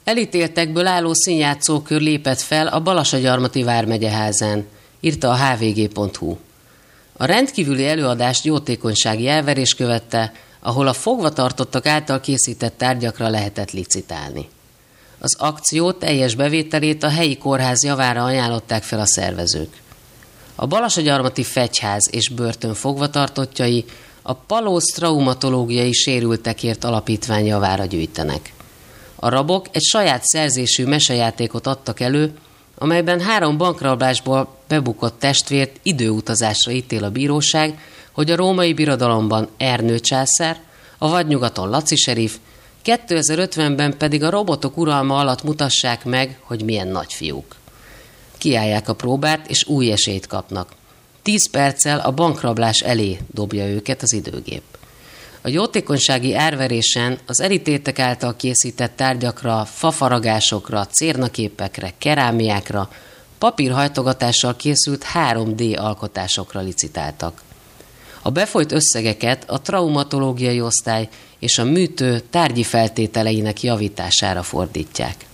Elítéltekből álló színjátszókör lépett fel a Balassagyarmati vármegyeházán, írta a hvg.hu. A rendkívüli előadást jótékonysági elverés követte, ahol a fogvatartottak által készített tárgyakra lehetett licitálni. Az akció teljes bevételét a helyi kórház javára ajánlották fel a szervezők. A Balassagyarmati Fegyház és börtön fogvatartottjai a Palóc Traumatológiai Sérültekért Alapítvány javára gyűjtenek. A rabok egy saját szerzésű mesejátékot adtak elő, amelyben 3 bankrablásból bebukott testvért időutazásra ítél a bíróság, hogy a római birodalomban Ernő császár, a vadnyugaton Laci serif, 2050-ben pedig a robotok uralma alatt mutassák meg, hogy milyen nagyfiúk. Kiállják a próbát, és új esélyt kapnak. 10 perccel a bankrablás elé dobja őket az időgép. A jótékonysági árverésen az elítéltek által készített tárgyakra, fafaragásokra, cérnaképekre, kerámiákra, papírhajtogatással készült 3D alkotásokra licitáltak. A befolyt összegeket a traumatológiai osztály és a műtő tárgyi feltételeinek javítására fordítják.